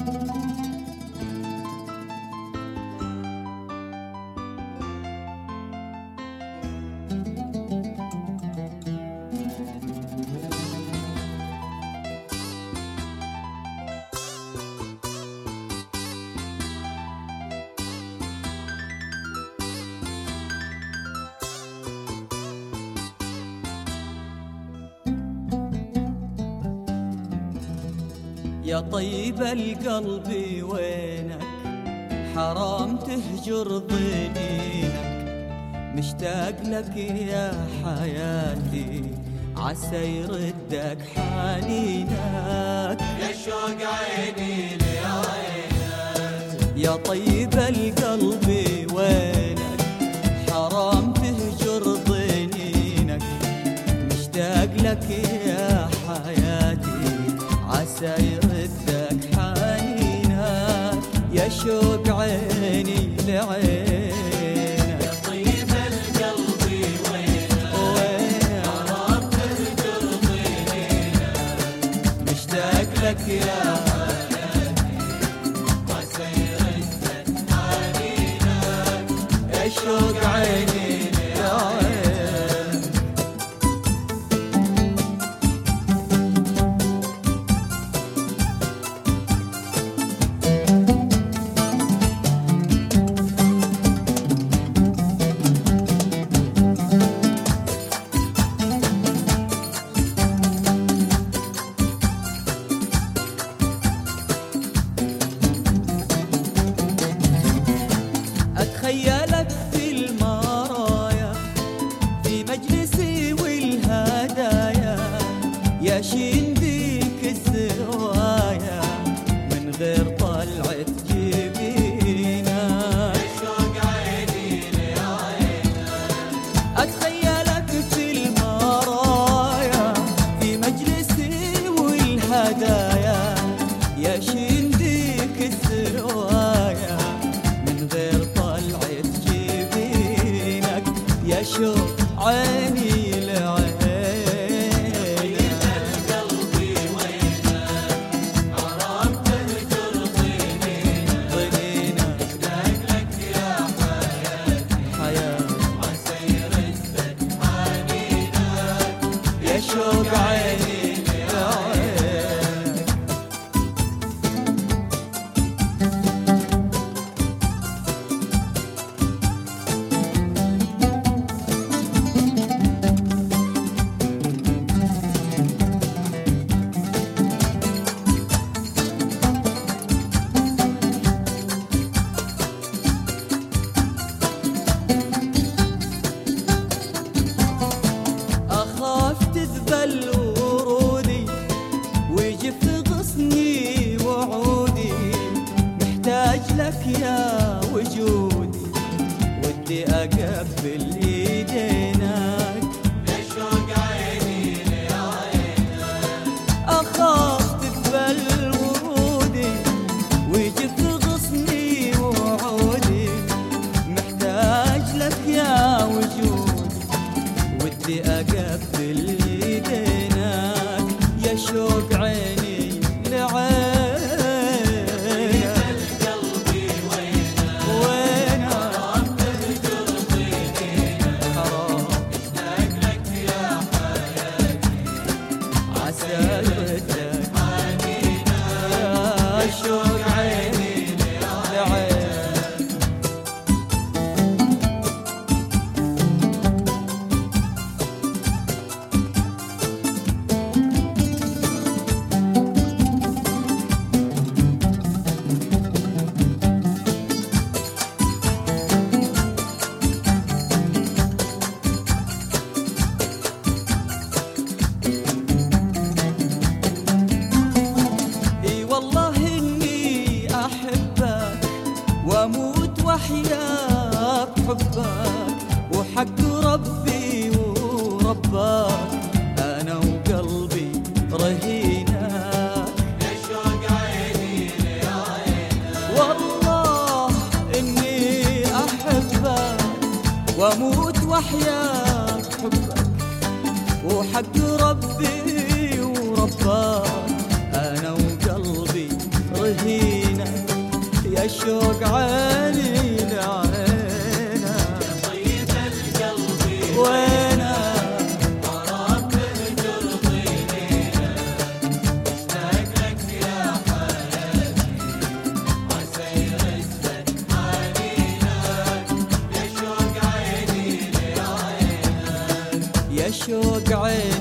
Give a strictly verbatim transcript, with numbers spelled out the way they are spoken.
يا طيب القلب وينك، حرام تهجر ضنينك، مشتاق لك يا حياتي، عسى يردك حنينك، يا شوق عيني لعينك. يا طيب القلب وينك، حرام تهجر ضنينك، مشتاق لك يا حياتي، عسى يردك حنينك، يا شوق عيني لعينك. يا طيب القلب وينك، حرام تهجر ضنينك، مشتاق لك يا حياتي، عسى يردك حنينك، يا شوق عيني لعينك. أتخيلك في المرايا، في مجلسي والهدايا، ياشين بيك الزوايا، من غير طلعة جبينك، يا شوق عيني لعينك. أتخيلك في المرايا، في مجلسي والهدايا، ياشين بيك الزوايا، من غير طلعة جبينك، يا شوق عيني لعينك. القلب وينك، حرام تهجر ضنينك، ضنينك مشتاق لك يا حياتي، حياتي، عسى يردك حنينك، يا شوق عيني لعينك. أخاف تذبل ورودي ويجف غصني وعودي، محتاج لك يا وجودي، ودي أقبل إيدينك، يا شوق عيني لعينك. أخاف تذبل ورودي ويجف غصني وعودي، محتاج لك يا وجودي، ودي أقبل إيدينك، يا شوق عيني لعينك. القلب وينك، وينك حرام تهجر ضنينك، حرام، مشتاق لك يا حياتي، عسى يردك حنينك، يا شوق عيني لعينك. اي والله اني احبك، واموت واحياك حبك، وحق ربي وربك، انا وقلبي رهينك، يا شوق عيني لعينك. والله اني احبك، واموت واحياك حبك، وحق ربي وربك، انا وقلبي رهينك. شوق عيني